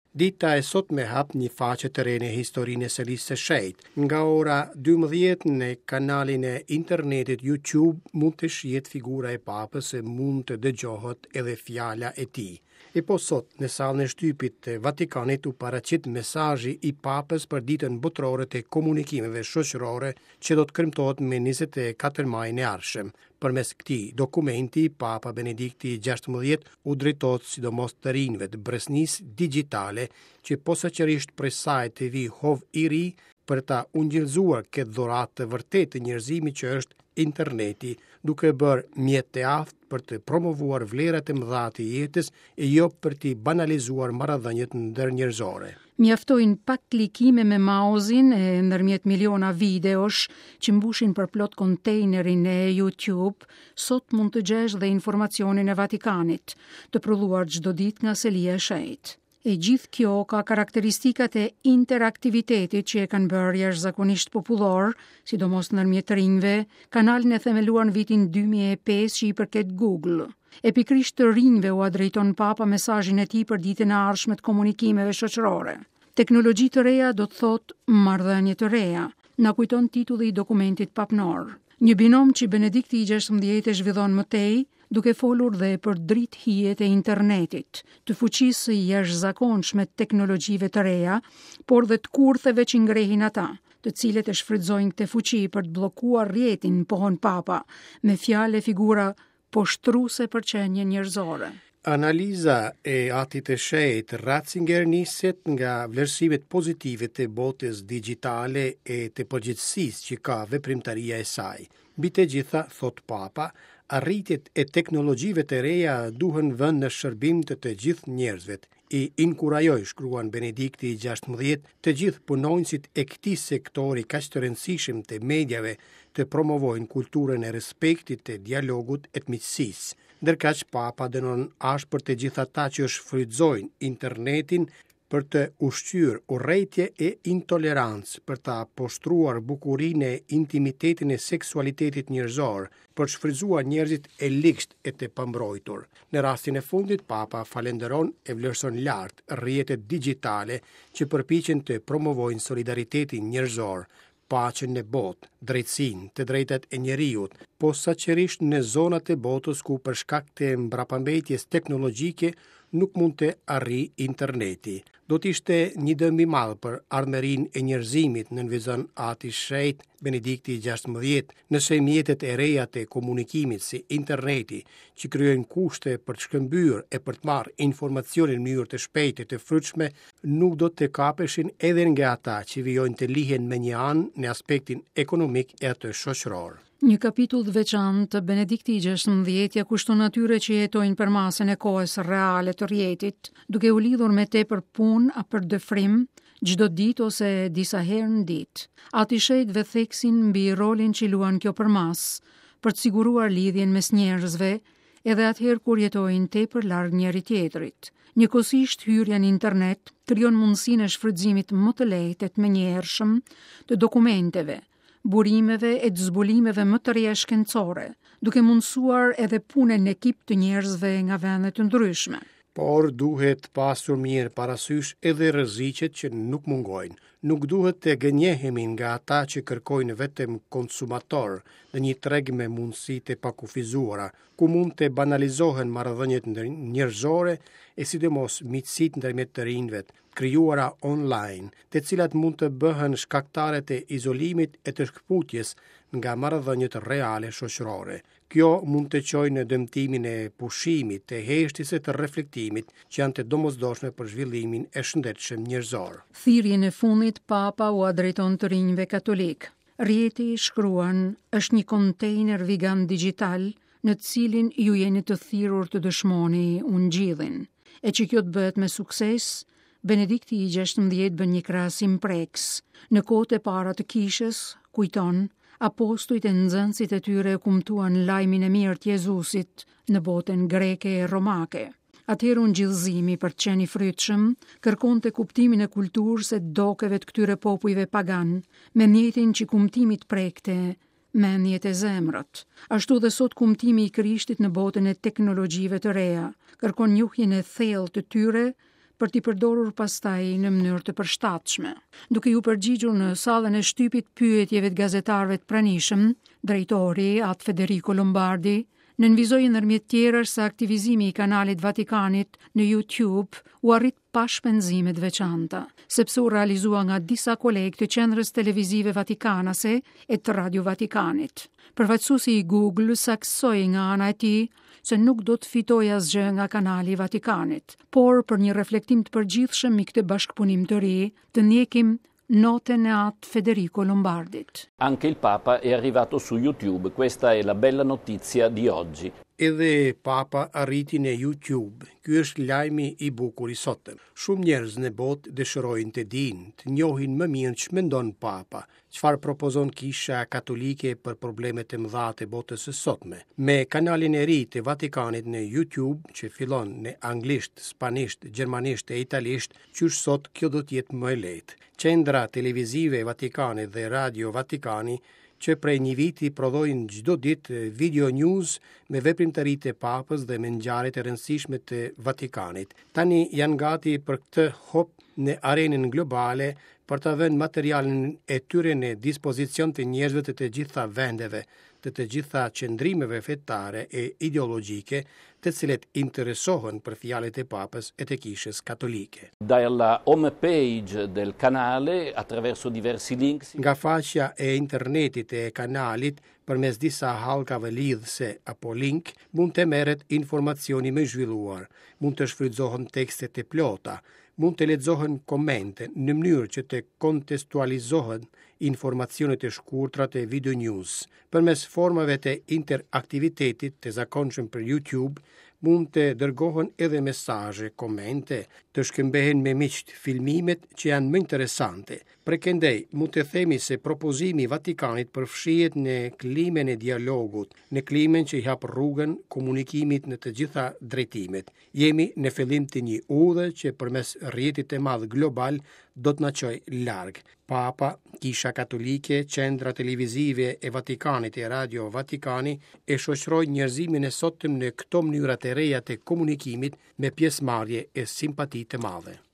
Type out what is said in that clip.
Dita e sotme hap një faqe të re në historinë e selisë së shejtë. Nga ora 12 në kanalin e internetit YouTube mund të shihet figura e papës e mund të dëgjohet edhe fjala e tij. E po sot, në sallën e shtypit të Vatikanit u paraqit mesazhi i papës për ditën botërore të komunikimeve shoqërore që do të kremtohet me 24 majin e ardhshëm. Përmes këtij dokumenti, Papa Benedikti XVI u drejtohet sidomos të rinjve të breznisë digjitale që posaçërisht prej saj të vi hov i ri për ta ungjillëzuar këtë dhuratë të vërtetë të njerëzimit që është interneti, duke bërë mjet të aftë për të promovuar vlerat e mëdha të jetës e jo për të banalizuar marrëdhëniet ndërnjerëzore. Mjaftojnë pak klikime me mausin e ndërmjet miliona videosh që mbushin për plot kontejnerin e YouTube, sot mund të gjesh dhe informacionin e Vatikanit, të prodhuar çdo ditë nga selia e shejtë. E gjithë kjo ka karakteristikat e interaktivitetit që e kanë bërë jashtëzakonisht popullor, sidomos ndërmjet rinjve, kanalin e themeluar në vitin 2005 që i përket Google. E pikrisht të rinjve u drejton Papa mesazhin e tij për ditën e ardhshme të komunikimeve shoqërore. Teknologji të reja do të thotë marrëdhënie të reja, na kujton titulli i dokumentit papnor. Një binom që Benedikti XVI e zhvillon më tej, duke folur dhe për drithijet e internetit, të fuqisë së jashtëzakonshme të teknologjive të reja, por dhe të kurtheve që ngrehin ata, të cilët e shfrytëzojnë këtë fuqi për të bllokuar rrjetin, pohon Papa, me fjalë e figura poshtruese për qenjen njerëzore. Analiza e atit të shejtë Ratzinger niset nga vlerësimet pozitive të botës digjitale e të përgjithësisë që ka veprimtaria e saj. Mbi të gjitha, thot Papa, arritjet e teknologjive të reja duhen vënë në shërbim të gjithë njerëzve. I inkurajoj, shkruan Benedikti XVI, të gjithë punonjësit e këtij sektori kaq të rëndësishëm të mediave të promovojnë kulturën e respektit, të dialogut e të miqësisë. Ndërkaq Papa dënon ashpër të gjithë ata që shfrytëzojnë internetin për të ushqyer urrëtie e intolerancë, për ta poshtruar bukurinë e intimitetin e seksualitetit njerëzor, për të shfrytzuar njerëzit e ligsht e të pambrojtur. Në rastin e fundit, Papa falenderon e vlerëson lart rrjetet digjitale që përpiqen të promovojnë solidaritetin njerëzor, paqen në botë, drejtësinë, të drejtat e njeriut, posaçërisht në zonat e botës ku për shkak të mbrapambejtjes teknologjike nuk mund të arrijë interneti. Do të ishte një dëm i madh për ardhmërinë e njerëzimit, nënvizon ati shejt Benedikti XVI, nëse mjetet e reja të komunikimit si interneti, që krijojnë kushte për të shkëmbyer e për të marrë informacionin në mënyrë të shpejtë e të frytshme, nuk do të kapeshin edhe nga ata që vijojnë të lihen me një anë në aspektin ekonomik e atë shoqëror. Një kapitull të veçantë Benedikti XVI ja kushton atyre që jetojnë për masën e kohës reale të rrjetit, duke u lidhur me tepër punë a për dëfrim, çdo ditë ose disa herë në ditë. Ati shejt ve theksin mbi rolin që luan kjo përmas, për të siguruar lidhjen mes njerëzve, edhe atëherë kur jetojnë tepër larg njëri tjetrit. Njëkohësisht hyrja në internet krijon mundësinë e shfrytëzimit më të lehtë e të menjëhershëm të dokumenteve, burimeve e të zbulimeve më të reja shkencore, duke mundësuar edhe punën në ekip të njerëzve nga vende të ndryshme. Por duhet pasur mirë parasysh edhe rreziqet që nuk mungojnë. Nuk duhet të gënjehemi nga ata që kërkojnë vetëm konsumator në një treg me mundësi të pakufizuara, ku mund të banalizohen marrëdhëniet njerëzore e sidomos miqësitë ndërmjet të rinjve, krijuara online, të cilat mund të bëhen shkaktare të izolimit e të shkputjes nga marrëdhëniet reale shoqërore. Kjo mund të çojë në dëmtimin e pushimit, të heshtjes e të reflektimit, që janë të domosdoshme për zhvillimin e shëndetshëm njerëzor. Thirrjen e fundit Papa u drejton të rinjve katolik. Rrjeti, shkruan, është një kontejner vegan digjital në të cilin ju jeni të thirrur të dëshmoni ungjillin. E që kjo të bëhet me sukses, Benedikti XVI bën një krahasim preks. Në kohët e para të kishës, kujton, apostujt e nxënësit e tyre kumtuan lajmin e mirë të Jezusit në botën greke e romake. Atëherë ungjillëzimi për të qenë i frytshëm kërkonte kuptimin e kulturës e dokeve të këtyre popujve pagan, me njëjtin që kumtimi të prekte mendjet e zemrët. Ashtu dhe sot kumtimi i Krishtit në botën e teknologjive të reja kërkon njohjen e thellë të tyre për t'i përdorur pastaj në mënyrë të përshtatshme. Duke u përgjigjur në sallën e shtypit pyetjeve të gazetarëve të pranishëm, drejtori Federico Lombardi nënvizoi ndërmjet tjerësh se aktivizimi i kanalit Vatikanit në YouTube u arrit pa shpenzime të veçanta, sepse u realizua nga disa kolegë të qendrës televizive vatikanase e të Radio Vatikanit. Përfaqësuesi i Google saksoi nga ana e tij se nuk do të fitojë asgjë nga kanali i Vatikanit, por për një reflektim të përgjithshëm mbi këtë bashkëpunim të ri, të ndjekim notën e Federico Lombardit. Anche il Papa è arrivato su YouTube, questa è la bella notizia di oggi. Edhe Papa arriti në YouTube. Ky është lajmi i bukur i sotëm. Shumë njerëz në botë dëshirojnë të dinë, të njohin më mirë ç'mendon Papa, çfarë propozon Kisha Katolike për problemet e mëdha të botës së sotme. Me kanalin e ri të Vatikanit në YouTube, që fillon në anglisht, spanisht, gjermanisht e italisht, qysh sot kjo do të jetë më e lehtë. Qendra televizive Vatikanit dhe Radio Vatikani që prej një viti prodhojnë çdo ditë video news me veprimtaritë e Papës dhe me ngjarjet e rëndësishme të Vatikanit. Tani janë gati për këtë hop në arenën globale për të vënë materialin e tyre në dispozicion të njerëzve të gjitha vendeve, të gjitha qendrimeve fetare e ideologjike, të cilet interesohen për fjalët e Papës e të Kishës Katolike. Dalla home page del canale, attraverso diversi links. Nga faqja e internetit e kanalit, përmes disa hallkave lidhëse apo link, mund të merret informacioni më zhvilluar, mund të shfrytëzohen tekstet e plota, mund të lexohen komente në mënyrë që të kontestualizohen informacionet e shkurtra të video news. Përmes formave të interaktivitetit të zakonshëm për YouTube, mund të dërgohen edhe mesazhe, komente, të shkëmbehen me miqt filmimet që janë më interesante. Prekendej, mund të themi se propozimi i Vatikanit përfshihet në klimën e dialogut, në klimën që i hap rrugën komunikimit në të gjitha drejtimet. Jemi në fillim të një udhë që përmes rrjetit të madh global do të na çojë larg. Papa, Kisha Katolike, qendra televizive e Vatikanit e Radio Vatikani e shoqërojnë njerëzimin e sotëm në këto mënyra të reja të komunikimit me pjesëmarrje e simpati të madhe.